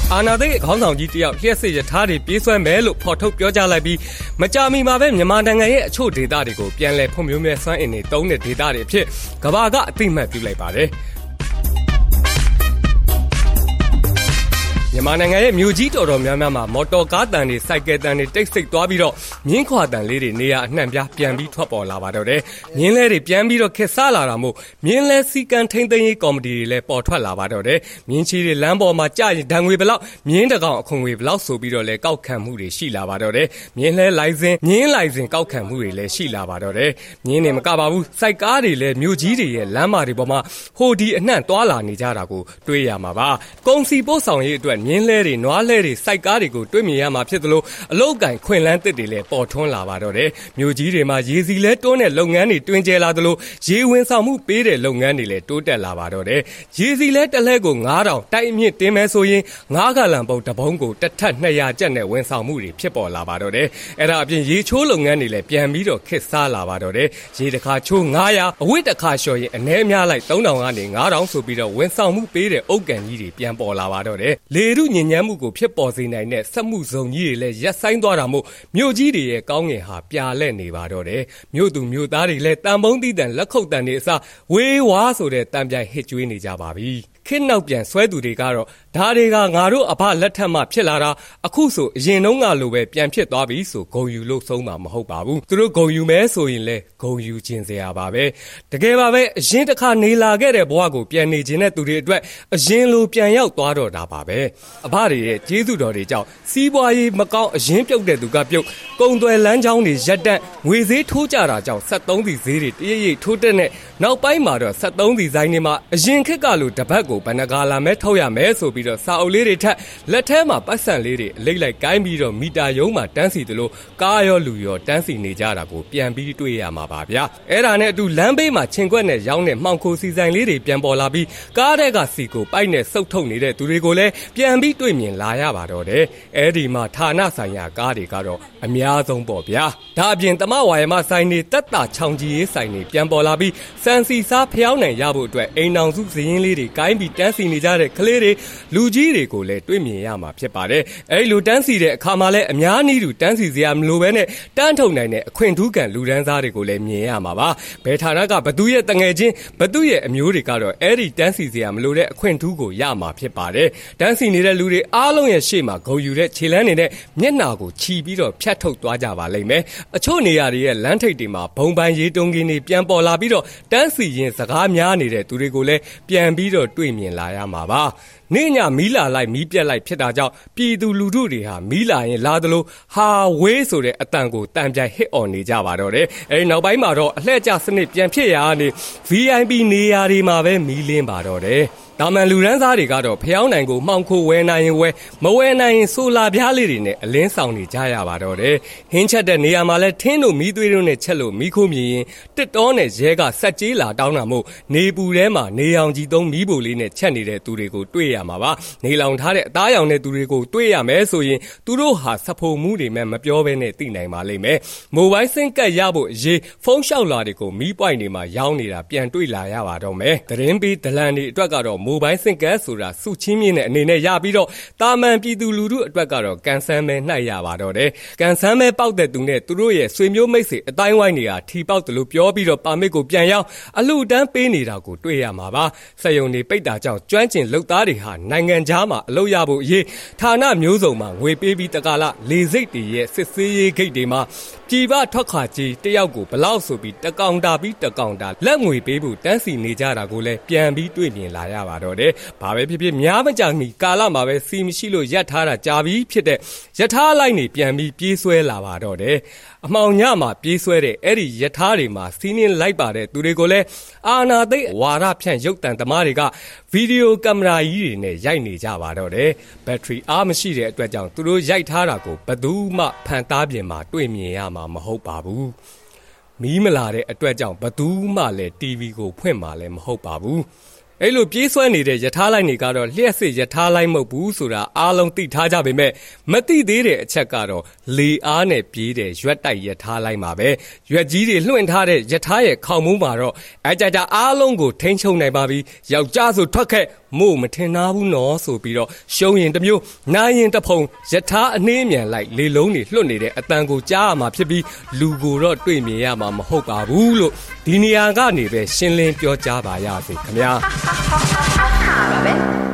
အာနာသိခေါင်းဆောင်ကြီးတယောက်လျှက်စစ်ရထားတွေပြေးဆွဲမယ်လို့ဖော်ထုတ်ပြောကြားလိုက်ပြီးမကြာမီမှာပဲမြန်မာနိုင်ငံရဲ့အချို့ဒေသတွေကိုပြန်လည်ဖွံ့ဖြိုးမြဲစွမ်းအင်တွေသုံးတဲ့ဒေသတွေအဖြစ်ကမ္ဘာကအသိအမှတ်ပြုလိုက်ပါတယ်မြန်မာနိုင်ငံရဲ့မြို့ကြီးတော်တော်များများမှာမော်တော်ကားတန်တွေစိုက်ကယ်တန်တွေတိတ်ဆိတ်သွားပြီးတော့မြင်းခွာတန်လေးတွေနေရာအနှံ့ပြားပြန်ပြီးထွက်ပေါ်လာပါတော့တယ်။မြင်းလဲတွေပြန်ပြီးတော့ခက်ဆလာတာမို့မြင်းလဲစီကံထိမ့်သိမ်းရေးကော်မတီတွေလည်းပေါ်ထွက်လာပါတော့တယ်။မြင်းချီတွေလမ်းပေါ်မှာကြာရင်ဒဏ်ငွေဘလောက်မြင်းတကောင်အခွန်ငွေဘလောက်ဆိုပြီးတော့လည်းကောက်ခံမှုတွေရှိလာပါတော့တယ်။မြင်းလဲလိုင်စင်မြင်းလိုင်စင်ကောက်ခံမှုတွေလည်းရှိလာပါတော့တယ်။မြင်းတွေမကပါဘူးစိုက်ကားတွေလည်းမြို့ကြီးတွေရဲ့လမ်းမတွေပေါ်မှာဟိုဒီအနှံ့သွားလာနေကြတာကိုတွေ့ရမှာပါ။ကုန်စီပို့ဆောင်ရေးအတွက်မြင်းလဲတွေနွားလဲတွေစိုက်ကားတွေကိုတွေ့မြင်ရမှာဖြစ်သလိုအလုတ်ကင်ခွင်လန်းတစ်တွေလည်းပေါ်ထွန်းလာပါတော့တယ်မြို့ကြီးတွေမှာရေစီလဲတွန်းတဲ့လုပ်ငန်းတွေတွင်ကျဲလာသလိုရေဝင်ဆောင်မှုပေးတဲ့လုပ်ငန်းတွေလည်းတိုးတက်လာပါတော့တယ်ရေစီလဲတစ်လဲကို9000တိုက်အမြင့်တင်မယ်ဆိုရင်9ဂလန်ပုံတစ်ပုံးကိုတစ်ထပ်200ကျပ်နဲ့ဝင်ဆောင်မှုတွေဖြစ်ပေါ်လာပါတော့တယ်အဲ့ဒါအပြင်ရေချိုးလုပ်ငန်းတွေလည်းပြန်ပြီးတော့ခက်စားလာပါတော့တယ်ရေတစ်ခါချိုး900အဝိတစ်ခါလျှော်ရင်အနည်းများလိုက်3000ကနေ9000ဆိုပြီးတော့ဝင်ဆောင်မှုပေးတဲ့အုတ်ကန်ကြီးတွေပြန်ပေါ်လာပါတော့တယ်လေထုညဉ့်ညမ်းမှုကိုဖြစ်ပေါ်စေနိုင်တဲ့စက်မှုဇုံကြီးတွေလည်းရပ်ဆိုင်းသွားတာမို့မြို့ကြီးတွေရဲ့ကောင်းငင်ဟာပြာလဲ့နေပါတော့တယ်မြို့သူမြို့သားတွေလည်းတန်ပုံးသီးတန်လက်ခုပ်တန်တွေအစားဝေးဝါဆိုတဲ့တန်ပြိုင်ဟစ်ကြွေးနေကြပါပြီခေတ်နောက်ပြန်ဆွဲသူတွေကတော့ဒါတွေကငါတို့အဖလက်ထက်မှဖြစ်လာတာအခုဆိုအရင်တုန်းကလိုပဲပြန်ဖြစ်သွားပြီဆိုဂုံယူလို့ဆုံးမှာမဟုတ်ပါဘူးသူတို့ဂုံယူမဲဆိုရင်လည်းဂုံယူခြင်းစရာပါပဲတကယ်ပါပဲအရင်တစ်ခါနေလာခဲ့တဲ့ဘဝကိုပြန်နေခြင်းတဲ့သူတွေအတွက်အရင်လိုပြန်ရောက်သွားတော့တာပါပဲအဖတွေရဲ့ကျေးဇူးတော်တွေကြောင့်စီးပွားရေးမကောင်းအရင်ပြုတ်တဲ့သူကပြုတ်ကုန်သွယ်လမ်းကြောင်းတွေရပ်တန့်ငွေဈေးထိုးကြတာကြောင့်73စီဈေးတွေတရရိပ်ထိုးတက်နဲ့နောက်ပိုင်းမှာတော့73စီဆိုင်တွေမှာအရင်ခေတ်ကလိုတပတ်ကိုဘဏ္ဍကာလာမဲထုတ်ရမယ်ဆိုပြီးတော့စာအုပ်လေးတွေထက်လက်ထဲမှာပတ်စံလေးတွေအလိမ့်လိုက်ကိုင်းပြီးတော့မီတာရုံးမှာတန်းစီသလိုကားရောလူရောတန်းစီနေကြတာကိုပြန်ပြီးတွေ့ရမှာပါဗျာအဲ့ဒါနဲ့အတူလမ်းဘေးမှာချင်းကွက်နဲ့ရောင်းတဲ့မှောင်ခိုစီဆိုင်လေးတွေပြန်ပေါ်လာပြီးကားတဲ့ကစီကိုပိုက်နဲ့စုပ်ထုတ်နေတဲ့သူတွေကိုလည်းပြန်ပြီးတွေ့မြင်လာရပါတော့တယ်အဲ့ဒီမှာဌာနဆိုင်ရာကားတွေကတော့အများဆုံးပေါ့ဗျာဒါအပြင်တမဝါယမဆိုင်တွေတက်တာချောင်ကြီးရေးဆိုင်တွေပြန်ပေါ်လာပြီးစံစီစားဖျောင်းနိုင်ရဖို့အတွက်အိမ်အောင်စုဇရင်လေးတွေကိုင်းပြီးတန်းစီနေကြတဲ့ကလေးတွေလူကြီးတွေကိုလည်းတွေ့မြင်ရမှာဖြစ်ပါတယ်အဲဒီလိုတန်းစီတဲ့အခါမှာလည်းအများနည်းတူတန်းစီစရာမလိုဘဲနဲ့တန်းထုတ်နိုင်တဲ့အခွင့်ထူးခံလူဒန်းစားတွေကိုလည်းမြင်ရမှာပါဘယ်ဌာနကဘသူရဲ့တငယ်ချင်းဘသူရဲ့အမျိုးတွေကတော့အဲဒီတန်းစီစရာမလိုတဲ့အခွင့်ထူးကိုရမှာဖြစ်ပါတယ်တန်းစီနေတဲ့လူတွေအားလုံးရဲ့ရှေ့မှာဂုံယူတဲ့ခြေလမ်းနေတဲ့မျက်နှာကိုချီပြီးတော့ဖြတ်ထုတ်သွားကြပါလိမ့်မယ်အချို့နေရာတွေရဲ့လမ်းထိပ်တွေမှာဘုံပန်းရေးတုံးကင်းတွေပြန်ပေါ်လာပြီးတော့တန်းစီရင်စကားများနေတဲ့သူတွေကိုလည်းပြန်ပြီးတော့တွေ့မြင်လာရမှာပါနေညမီးလာလိုက်မီးပြက်လိုက်ဖြစ်တာကြောင့်ပြည်သူလူထုတွေဟာမီးလာရင်လာသလိုဟာဝေးဆိုတဲ့အတန်ကိုတန်ပြိုင်ဟစ်အော်နေကြပါတော့တယ်အဲဒီနောက်ပိုင်းမှာတော့အလှည့်ကျစနစ်ပြန်ဖြစ်ရာကနေ VIP နေရာတွေမှာပဲမီးလင်းပါတော့တယ်ဒါမှန်လူရန်သားတွေကတော့ဖျောင်းနိုင်ကိုမှောင်ခိုဝယ်နိုင်ရင်ဝယ်မဝယ်နိုင်ရင်ဆိုလာပြားလေးတွေနဲ့အလင်းဆောင်နေကြရပါတော့တယ်ဟင်းချက်တဲ့နေရာမှာလဲထင်းတို့မီးသွေးတို့နဲ့ချက်လို့မီးခိုးမြင်ရင်တစ်တော်နဲ့ရဲကဆက်ကြေးလာတောင်းတာမို့နေပူထဲမှာနေအောင်ကြီးသုံးမီးပိုလေးနဲ့ချက်နေတဲ့သူတွေကိုတွေ့ရမှာပါနေလောင်ထားတဲ့အသားရောင်တဲ့သူတွေကိုတွေ့ရမယ်ဆိုရင်သူတို့ဟာစဖို့မှုတွေမဲ့မပြောဘဲနဲ့သိနိုင်ပါလိမ့်မယ်မိုဘိုင်းစင်ကတ်ရဖို့အရေးဖုန်းလျှောက်လာတွေကိုမီးပွိုင်တွေမှာရောင်းနေတာပြန်တွေ့လာရပါတော့မယ်သတင်းပေးဒလန်တွေအတွက်ကတော့မိုဘိုင်းစင်ကတ်ဆိုတာစုချင်းမြင့်တဲ့အနေနဲ့ရပြီးတော့တာမန်ပြည်သူလူထုအတွက်ကတော့ကန်ဆန်းမဲနှိုက်ရပါတော့တယ်ကန်ဆန်းမဲပေါက်တဲ့သူနဲ့သူတို့ရဲ့ဆွေမျိုးမိတ်ဆွေအတိုင်းဝိုင်းနေတာထီပေါက်တယ်လို့ပြောပြီးတော့ပါမစ်ကိုပြန်ရောက်အလှူဒန်းပေးနေတာကိုတွေ့ရမှာပါစက်ယုံတွေပိတ်တာကြောင့်ကျွမ်းကျင်လုပ်သားတွေဟာနိုင်ငံခြားမှာအလုပ်ရဖို့အရေးဌာနမျိုးစုံမှာငွေပေးပြီးတကလာလေစိတ်တွေရဲ့စစ်ဆေးရေးဂိတ်တွေမှာပြည်ပထွက်ခါကြီးတယောက်ကိုဘလောက်ဆိုပြီးတကောင်တာပြီးတကောင်တာလက်ငွေပေးဖို့တန်းစီနေကြတာကိုလည်းပြန်ပြီးတွေ့မြင်လာရပါတော့တယ်ဘာပဲဖြစ်ဖြစ်များမကြမီကာလမှာပဲစီမရှိလို့ရပ်ထားတာကြာပြီးဖြစ်တဲ့ယထာလိုက်နေပြန်ပြီးပြေးဆွဲလာပါတော့တယ်အမှောင်ညမှာပြေးဆွဲတဲ့အဲ့ဒီယထာတွေမှာစီးနှင်းလိုက်ပါတဲ့သူတွေကိုလည်းအာနာသိဝါရဖြန့်ရုပ်တံသမားတွေကဗီဒီယိုကင်မရာကြီးတွေနဲ့ရိုက်နေကြပါတော့တယ်ဘက်ထရီအားမရှိတဲ့အတွက်ကြောင့်သူတို့ရိုက်ထားတာကိုဘယ်သူမှဖန်သားပြင်မှာတွေ့မြင်ရမှာမဟုတ်ပါဘူးမီးမလာတဲ့အတွက်ကြောင့်ဘယ်သူမှလည်း TV ကိုဖွင့်မှာလည်းမဟုတ်ပါဘူးအဲ့လိုပြေးဆွဲနေတဲ့ယထာလိုက်တွေကတော့လျှက်စစ်ယထာလိုက်မဟုတ်ဘူးဆိုတာအားလုံးသိထားကြပေမဲ့မသိသေးတဲ့အချက်ကတော့လေအားနဲ့ပြေးတဲ့ရွက်တိုက်ယထာလိုက်မှာပဲရွက်ကြီးတွေလွှင့်ထားတဲ့ယထာရဲ့ခေါင်မိုးမှာတော့အကြကြအားလုံးကိုထိန်းချုပ်နိုင်ပါပြီယောက်ျားဆိုထွက်ခဲ့မို့မထင်နာဘူးနော်ဆိုပြီးတော့ရှုံးရင်တစ်မျိုးနိုင်ရင်တစ်ဖုံယထာအနှင်းမြန်လိုက်လေလုံးတွေလွတ်နေတဲ့အတန်ကိုကြားရမှာဖြစ်ပြီးလူကိုတော့တွေ့မြင်ရမှာမဟုတ်ပါဘူးလို့ဒီနေရာကနေပဲရှင်းလင်းပြောကြားပါရစေခင်ဗျာဟာပါပဲ